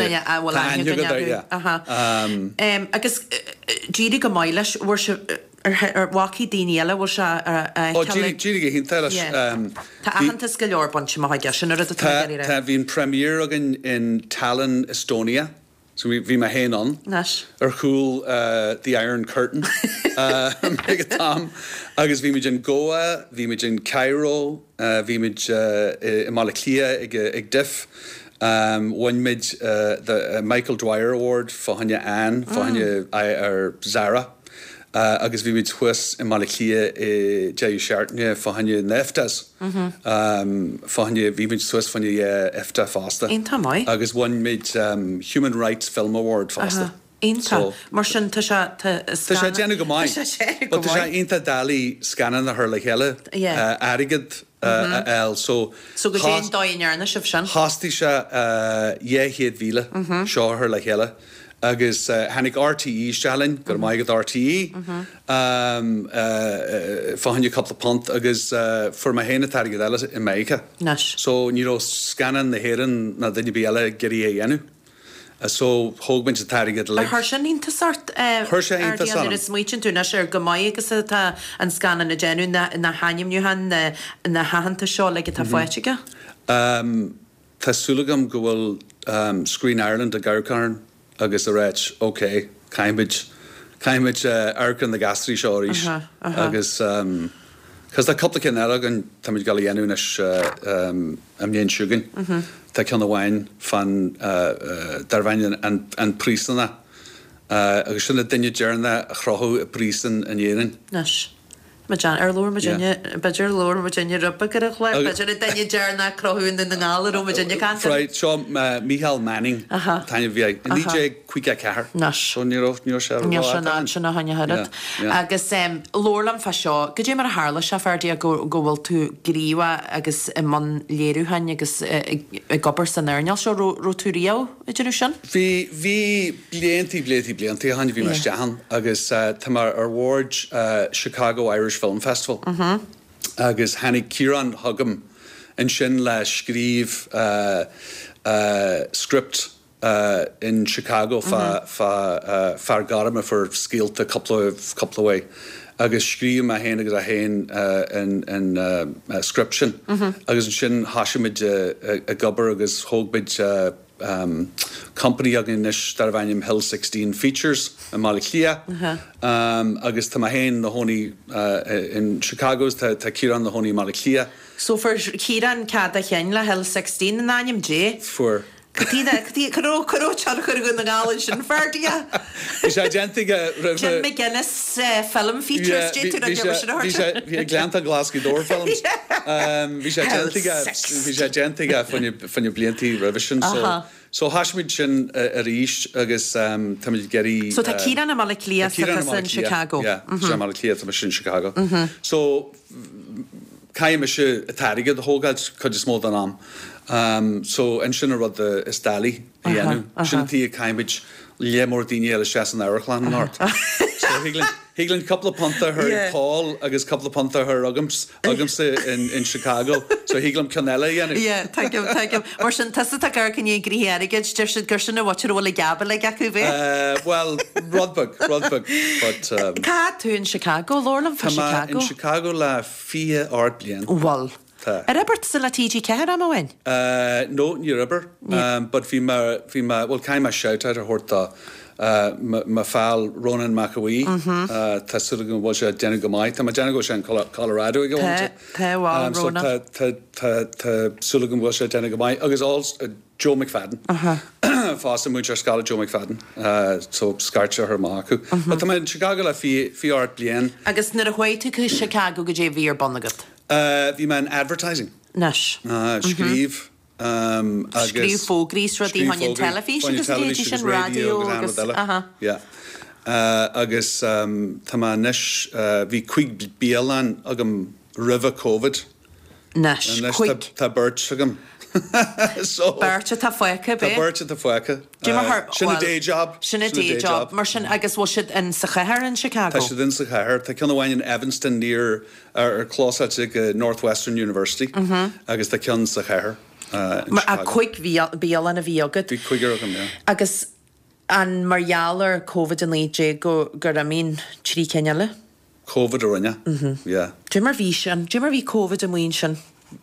agus díri go maiile bhfuair se ar bhaí daine eile bhfuair se díri go hinnta Tá ahananta go leor bonse mai sin ar Tá bhín premier agin in Tallinn, Estonia. So bhí me héan an ar chúl The Iron Curtain Tom agus bhí meid in Goa, bhí meid in Cairo, bhí meid i Malaclia ag Dif, bhain meid Michael Dwyer Award fáhanne an, fáhanne ar Zara, agus bhí meid thuas i Malaclia i Jay Shartne fáhanne Neftas, fáhanne bhí meid thuas fáhanne EFTA fásta. Agus bhain meid Human Rights Film Award fásta. Einta, mar sin tá sé déanú go maiid. Tá sé einta dalí scanan na thir le chéile airigid eil, so go dé dáinarna sibh sin. Hástí se 100,000 seo thir le chéile. Agus hanig RTE stelin, gur maigad RTE, fáhanne couple pont agus for ma héna tarigad eile in Meica. So níró scanan na héan na daine bí eile geirí é dhéanú. So hógminn se tarigad le. Thir sin ínta sort is muoin tú na sé go maiid agus an scanan na déanú na haimniu han na hahananta seo le tá foiitiige? Tásúlagam go bhfuil Screen Ireland a Garcarn agus a réit, OK, caiimid arcan na gasrí seo ríis. Agus cos tá coppla cin agan táid gal dhéanúnas am dhéon siúgan. Tá ceanna bhhain fan darhain an prísanna. Agus sinna duine dearna a chrothú a prísan an dhéanaan. Majan Lord Virginia, Badger Lord Virginia Rupper Badger Danya Jarna Crohun in the Nala Virginia can't. Right, so Michael Manning, Tanya V. DJ Quick Car. Nash. So near Shana Hanya had it. Agus Lorlam Fashaw, could you mar Harla Shafardia go to Griwa, Agus Mon Leru Hanagus a Gobbers and Ernial show Roturio, a generation? Vi blianti han vi Mastahan, Agus Tamar Award Chicago Irish Film Festival. Agus Hanny Kieran Hugum and Shin la Skriv script in Chicago far Garma for skill to couple of way. Agus Skriv ma hen agus a hen in scription. Agus Shin Hashimid a gubber agus Hogbid company agin nish Darvanium Hill 16 features in Malachia. Agus Tamahain the honey in Chicago's ta Kieran the honey Malachia. So for Kieran Kada Henla Hill 16 and Anyam J for Karo Charkur the Knowledge and Ferdia. Is Agentiga Jim McGuinness film features Glanta Glasgow door films. Agentiga from your Blianti revision. So Hashmid a Rish Agus Tamil Gary. So Takira and Malachia in Chicago. Yeah, Malachia in Chicago. So Kaimash Tariga the whole guys could just more than so and Shinna rod the Estali, Shinti Kaimage, Lemordini Elishas and Ericlan North. So Higland couple of Panther her Paul, Agus couple of Panther her Ugums in Chicago. So Higlam Canella, yeah, thank you. Or Shin Tessitaker can you agree here against Gershon Gershon watch it all like Gabba like Akuve? Well, Rodbug, but Cat in Chicago, Lorlam for Chicago. In Chicago la Fia Art Blian. Well. A Robert still a TG Care am I win? No, you're rubber. But Fima well kind of shout out or horta ma fal Ronan McAwee Tasurugan was a Jennigamite. I'm a Jennigo in Colorado go on so Sulugan was a Jennigamite. Agus also Joe McFadden. Fast much scholar Joe McFadden. So Scarcha her Maku. But I'm in Chicago la fi art blien. Agus na way to Chicago go JV or Bonnagut. Vi man advertising. Nash. Skriv. Skriv fógrís rodi hanyan television, radio. Yeah. Agus tamanish vi quick bielan agam river COVID. Nash. Quick. Ta birch agam. So Berta ta foica be. Berta ta foica. Shinna day job. Shinna day job. Marshin agus was it in Sachair in Chicago. Tashed in Sachair. Ta can in Evanston near close at Northwestern University. Agus ta can Sachair. A quick bial and a viagat. Be quicker agam yeah. Agus an Marialer COVID and Lee go Guramin Chiri Kenyale. COVID or yeah. Jimmer Vishan. Jimmer V COVID and Winshan.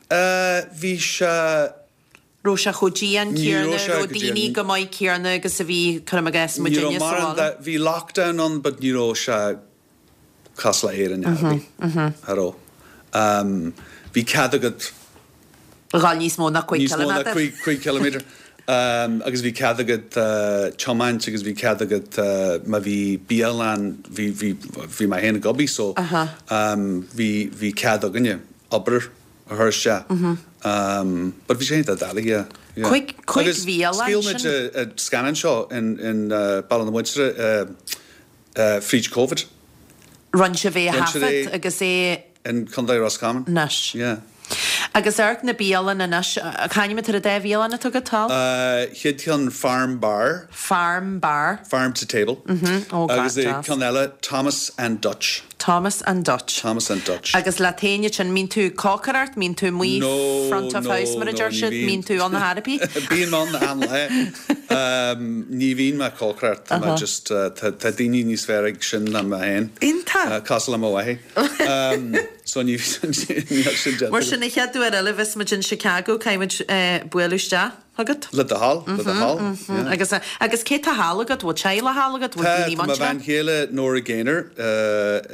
Visha Rosha Hojian Kierna, Rodini, Gamai Kierna, Gasavi, Karamagas, Virginia. That we lockdown on, but Nirosha Castle Air and Hello. We Cadagat Ralis Mona quick kilometer. Agus vi Cadagat Chaman, because vi Cadagat Mavi Bialan, vi my hand gobby, so vi Cadaganya, Upper. Hersha, but we changed that dali, yeah. Quick via lunch. Spiel a scanning show in Ballinamwinster, Freach COVID. Runch of a half it, I guess in Conday Roscommon. Nash. Yeah. Agus arc na bíalan a nash can you to the bíalan a tug at all? Hidkion Farm Bar. Farm to Table. Agus Conella Thomas and Dutch. Thomas and Dutch. Agus Latania chan mean to cockart, mean to me front of house manager should mean to on the Harapy. Being on the Hanley. Niveen ma cockart. Just Tadini Nisverig Shin na Mahen. Inta. Castle away. So Niveen. Mar sin ich do Elvis in Chicago came buelusta. Hagat. Let the hall. Agus Kate Halagat, what Chila Halagat, what Vinny Munch. Van Hele Nora Gainer,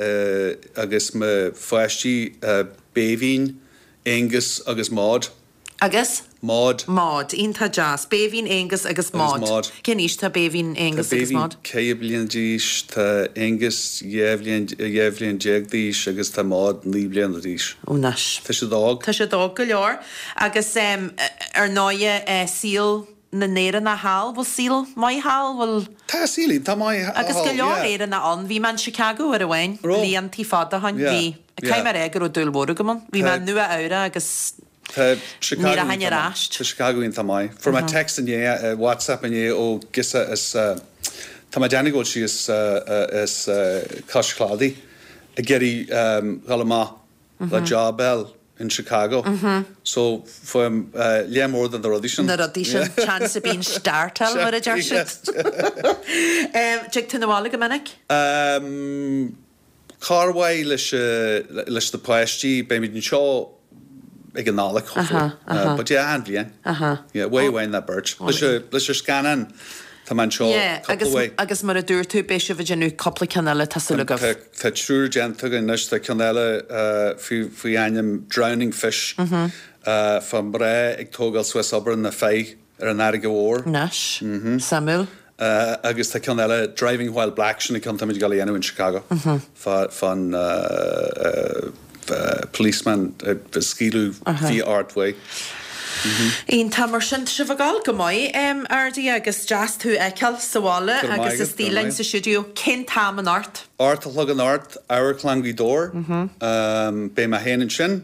Agus me Fashi Bavine, Angus, Agus Maud. Agus? Mád. Mád, ínta jazz, béhín Angus agus mád. Cin tá béhín Angus agus mád? Cé blion díis, tá Angus jeflion jeg díis agus tá mád ní blion díis. Únas. Tá sé dag? Tá sé dag go leor. Agus náide síl na néire na hall, bhil síl mai hall, bhil... Tá sílí, tá mai hall, agus go leor éire na an, bhí man Chicago ar a bhain, líon tí fada hain bhí. Caim ar egur ó dúlbóra go man, bhí man nua ára agus... Chicago in Thamai. For my text in WhatsApp in o gisa is Tamadanigo she is Kosh Clady. A Getty Galama La Jabel in Chicago. So for more than the audition. The audition chance of being startel mar a jarshit. Check to the wall Manic? Carway lish the Pashti, baby Shaw. Ag an nála but yeah, and yeah, way in that birch. Let's just scan in. Tá man seo agus mar a dúir tú béisio bh genú coppla canela tasúlagah. Tá trúr genta gan nus tá canela fú aim drowning fish fan bre ag tógal Swiss Obran na fé ar an airige hór. Nas, Samuel. Agus tá canela driving while black sin canta mid galíanú in Chicago. Fan policeman skilu the art way. Ein tamar sin se bhagáil go mai ardí agus jazz tú eiceil sahála agus is stílein sa siúdiú cin tam an art. Art a lug an art, our clangy door, be ma héan sin.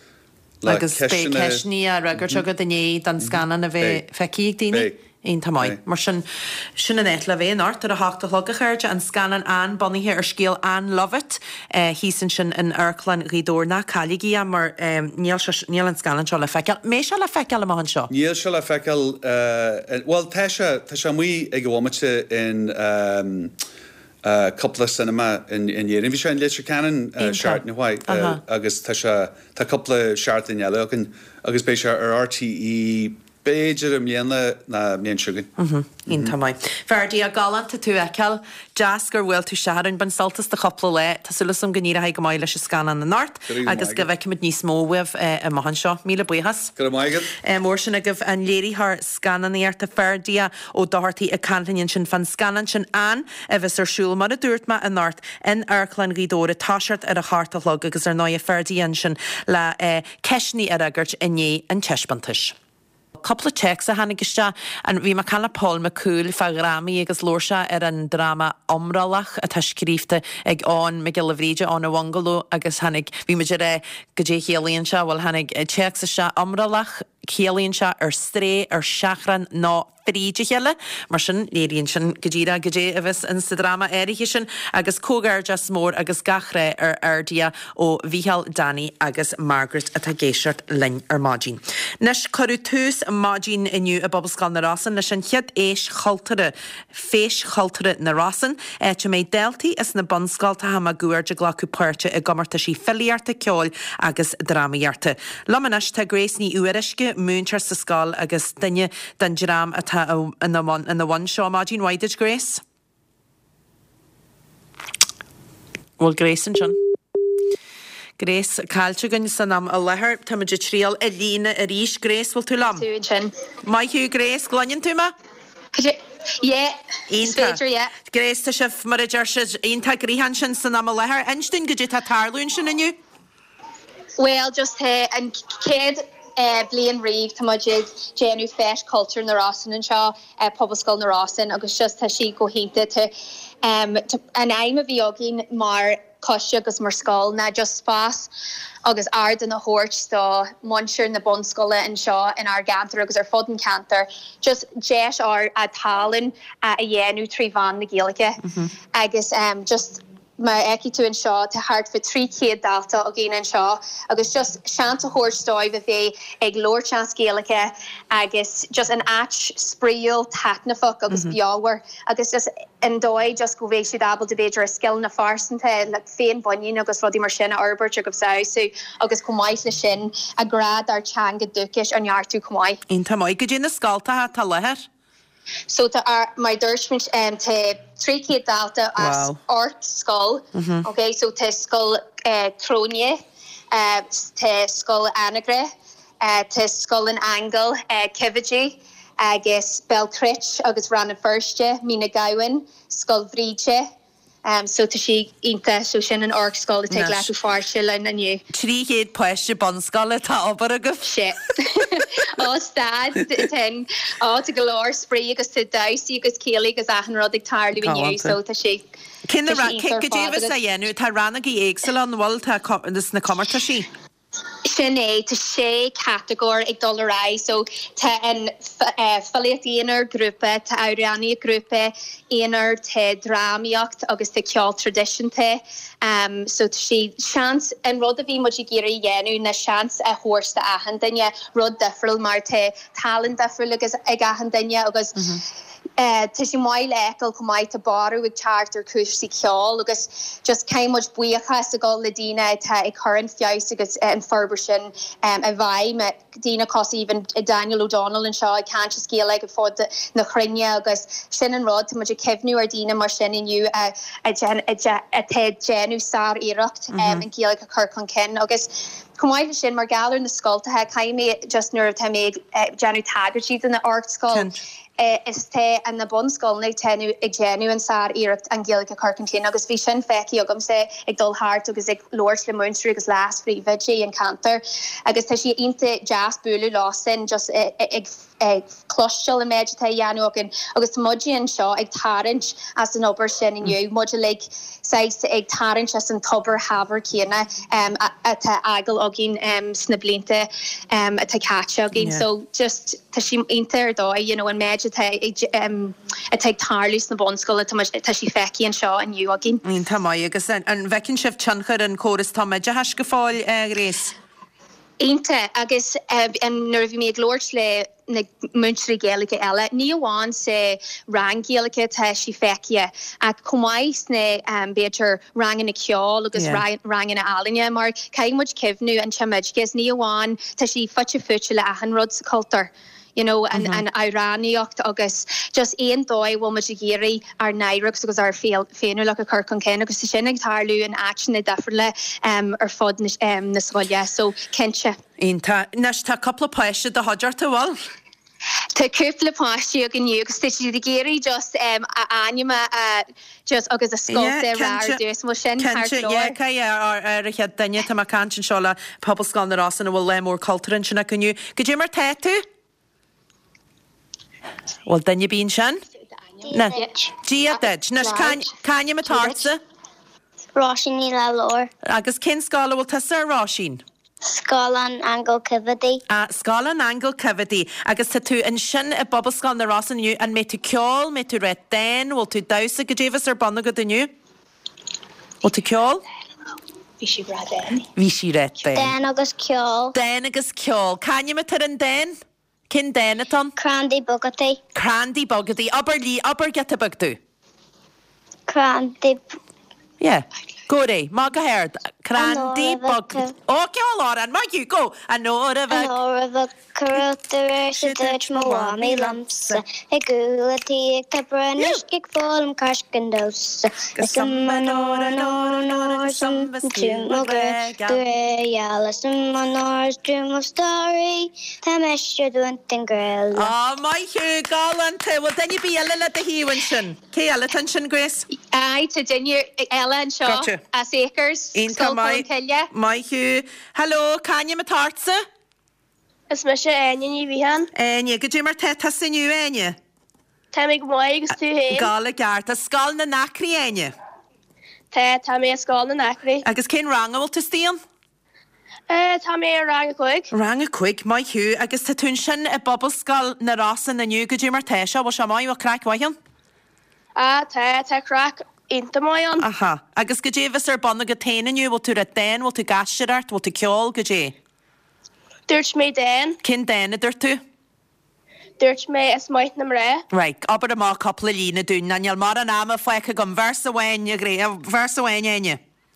Agus be ceisní a ragart agad dané dan scanan a bheith fecíigh daoine. Ein tamai. Mar sin an eitla bheith an art ar a hácht a lugach airde an scanan an boníthe ar scéal an Lovett hísan sin in Airclan Rídórna Caligi a mar níl an scanan seo le feiceal. Mé se le feiceal am an seo? Níl se le feiceal, well, tá se mui ag bhhamate in couple of cinema in Yerin. Vi sé an literature canon shart na wai agus tá couple of shart in yellow agus be ar RTE Beidir am léana na mian sugan. Ein tamai. Ferdi a galanta tú eiceal, jazz gur bhfuil tú searann ban saltas de chopla le, tásúlas som gníra haig go mai leis scanan na nart, agus go bheith cymryd níos móweh a mahan seo, míle buchas. Gyda maigad. Mór sin agah an léirí haar scanan íart a ferdia ó dáhartaí a cantainn sin fan scanan sin an, a bheits ar siúl mar a dúirt ma a nart in Airclan Rídóra táisiart ar a chartalog agus ar náia ferdian sin le ceisní ar agart inné an teispantais. Couple of checks a hannig ista an bhí mar canna Paul McCool fa gramí agus lórsa ar an drama omralach a taiscrífte ag an me gilhríide an a wangaló agus hannig bhí me go dé chéalaíonn se bhfuil hannig checks a se omralach chéalaíonn se ar stré ar seachran ná fríide chéile mar sin léiríonn sin godíra godé a bheits in sa drama éiriche sin agus cógar just mór agus gachré ar ardia ó Víhal Danny agus Margaret a tá géisiart linn ar mágin. Nes choú tús mágin inniu a bobbascal na rasan leis an chiad éis chaltere féis chaltere na rasan te mé deltaí is na bonscalta ha a gúir de glacu puirte a gomarta sí filiarta ceáil agus dramaíarta. Lamanas tá Grace ní uiriske múntar sa scal agus dunne den dram a in the one show mágin waidid Grace? Well, Grace and John. Grace, Calchagan sanam a lehar tamaja trial a lína a ríis Grace will tulam. Mai hiú Grace glonnin tuma? Yeah. Yeah. Grace ta chef marajar inta grihan sin sanam a lehar einstein gajita tarlún sin inu? Well, just and kid blian Reeve tamajid genu fesh culture na Rossin and Shaw Poboscal na Rossin agus just ha she go hinte to an aim of yogin mar Kosha agus mar skull na just spas agus ard in a horch sto muncher na bonscolle and Shaw in our ganther agus our fodden canter just jesh our a talin a yenu trivan na Gaelica agus just my eki to in Shaw to heart for 3 kid dalta again in Shaw agus just shanta horse stoy with ag lord chance Gaelica agus just an atch spreal tatnafuk agus biawer agus just endoy just go ve double de beger skill na farsante like fein bunyin agus rodi mar sin arbert of sau so agus komai le sin a grad ar changa dukish an yar tu komai in tamai gajin na skalta ha talaher. So my Dershman te 3 kid dalta as art skull. Okay, so te skull Cronie, te skull Anagre, to Skull and Angle, Kivaji, agus Belcritch, agus Rana Firste, Mina Gowan, Skull Vrije. So to she inta so sin an orc skull take la to farshil and you. Trí héad poiste bonscoile tá obair agah. Shit. Ó stad ten to galore spree agus to daisy agus Keely agus ahan rodig tarlu in you so to she. Cinna Cadévis a dhéanú tá rannaí éagsel an bhil na commarta sí. Sinné to sé categor ag dollarai so ta an filiatíonar grúpa ta áireannaí grúpa éonar te drámaíocht agus te ceol tradition te so she chance an rud a bhí mu géirí dhéanú na chance a thuirsta ahan daine rud difriúil mar te talent difriúil agus ag ahan daine agus Tá sé mai lekel go mai te barú ag charter cúsí ceol agus just céimmuid buchas a gáil le dína tá ag chuann fios agus an ferber sin a bhaim me dína cos even Daniel O'Donnell an seo can scéal ag fod na chrinne agus sin an rod mu cefnú ar dína mar sin inniu a te genú sar iirecht an céal a chur chun cin agus Comáid sin mar galar na scoiltathe caiimé just nuair tá mé Janu Tagartí in na ort scoil. Is te an na bonscoilnig tenú ag genú an sár iirecht an ggéalacha carcantín agus bhí sin feici agam sé ag dul hart agus ag Lord le Munster agus las frí veggie an cantar agus tá si inte jazz búlú lásin just ag clostal a méid tá dhéanú agus mudí an seo ag tarint as an obair sin inniu mud ag seis ag tarint as an tobar haver céna a tá agil agin sna blinte a tá catse agin so just tá si inte ar dói an méid a teag tarlús na bonscoil tá si feici an seo an nniu agin. Ín tá mai agus an bhecinn sibh tionchar an choras tá meid a heis go fáil rééis. Inte agus an nuair bhí mé glóirt le na Munstri Gaelica eile ní amháin sé rang Gaelica tá si feicia a cumáis na béidir rangan na ceol agus rangan na alinne mar caiimmuid cibhnú an teimiid gus ní amháin tá si fute le ahan rud sa cultar. You know, an Iraniacht agus just éon dói bhfuil muid géirí ar nairagus agus ar féinú le a chur chun cin agus sin ag tarlú an action na difriúile ar fod na scoile so cinse. Ínta nes tá coppla poiste do haidirta bhil? Tá cúpla páistí agin nniu agus tí géirí just aimime just agus a scoilta rá dús mu sin ar a chead daine tá cantin seo le pobl scoil na rásan bhfuil le mór cultúrin sinna goniu. Go dé mar teú? Well, danne bín sin? Na, díadeid, nes caine me tarsa? Rásin ní le lór. Agus cin scala bhfuil tasa rásin? Scálan Angle Cavity. Scálan Angle Cavity. Agus tá tú an sin a bobbal scáil na rásan nniu an mé tú ceol, mé tú réit dain, bhfuil tú dausa go défas ar banna go daniu? Bhfuil tú ceol? Bhí si rá dain. Bhí si réit dain. Dain agus ceol. Dain agus ceol. Caine me tar an dain? Cin déna tan? Crandy Bogatí. Crandy Bogatí. Aber get a bugtú? Crandy... Yeah. Go ré, má go hair. Crandy Bogatí. Ó, ceol áran, má you go. An óra bheith Curútar sé dúirt má bhámaí lamsa I gúlatí ag tá brenis gig fólam carscan dosa Is an óra sambas trúm ó gre Gréala an óra trúm ó story Tá meistre dúint an grel mai hiú galanta bhil daine bí eile le a híhain sin Cé eile tan sin Grace? Ai, tá daine eile an seo as échars Mai hiú Hello, caine me tarsa? Is me sé aine ní bhíhan? Aine, go dtí mar te tasiniu aine? Tá mé go maiid agus tú héin? Gála gart, a scáil na nacrí aine? Tá mé a scáil na nacrí. Agus cén ranga bhil tú stíon? Tá mé rang a chuig. Rang a chuig, mai hiú, agus tá tún sin a bobbal scáil na rásan na nniu go dtí mar te seo, bhil se mai bhil crack wahan? Tá crack inta maian. Aha, agus go défas ar banna go tainaniu, bhil tú a dain, bhil tú gasisiart, bhil tú ceol go dé? Dúirt mé dain. Cin dain a dúirt tú? Dúirt mé is maith na ré. Right, aber a má coppla lína dún, nail mar an ama foicha gom versa bhaine aine.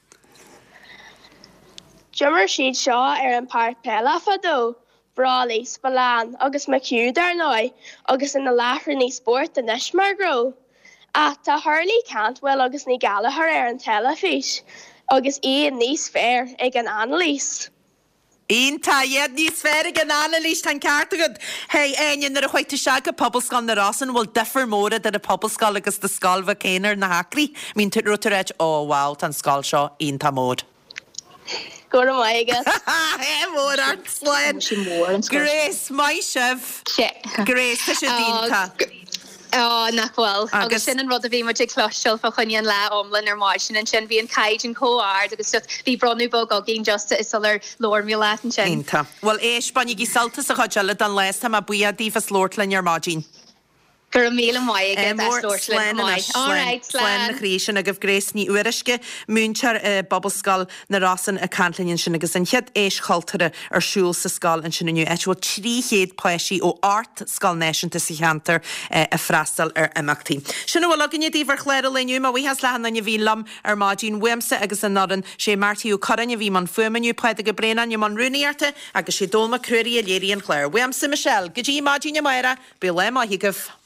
Jummer siad seo ar an páirt pela fadó, brálaí, spalán, agus me ciúd ar nói, agus in na láthra ní sport in is mar gro. Tá Harley Cantwell agus ní Gallagher ar an telefís, agus íon níos fér ag an Annalise. Ínta iad níos fearrig an analís tan cartagad. Hey, ein ar a chuite seaga poblscal na rasan bhfuil difer móra ar a poblscal agus de scalva céinar na hacrí. Mín rutarréid wow, tan scal seo ínta mód. Go maiige. Mór ar sláin. Grace, mai sibh. Grace, tá sé dínta. nachhfuil agus sin an rud a bhí mu chlosiil fa chuinean le omlan ar másin an sin bhí an caiid an cóard agus bhí bronú bog a gén justa is ar lór mí le an sin. Ínta. Well éis bannig í saltas a chuile an leis am a buí a dífas lóirtlainn ar mágin. Gur míle mai Slen na chrísin a goh grééis ní uiriske múntar bobbelscal na rasan a canlinn sin agus an chead éis chaltere ar siúl sa scal an sinnniu etú tríhéad pleisi ó art scal nationanta sa cheantar a freistal ar imachtí. Sinna bhfuil agan díhar chléir leniu a bhíhas lehan na bhí lam ar mágin wemsa agus an nodan sé martíú choranne bhí man fumanniu pleid go brean man runúniarte agus sé dulma cruirí a léirí an chléir. Wemsa Michelle, go dtí mágin meire be le maithigah.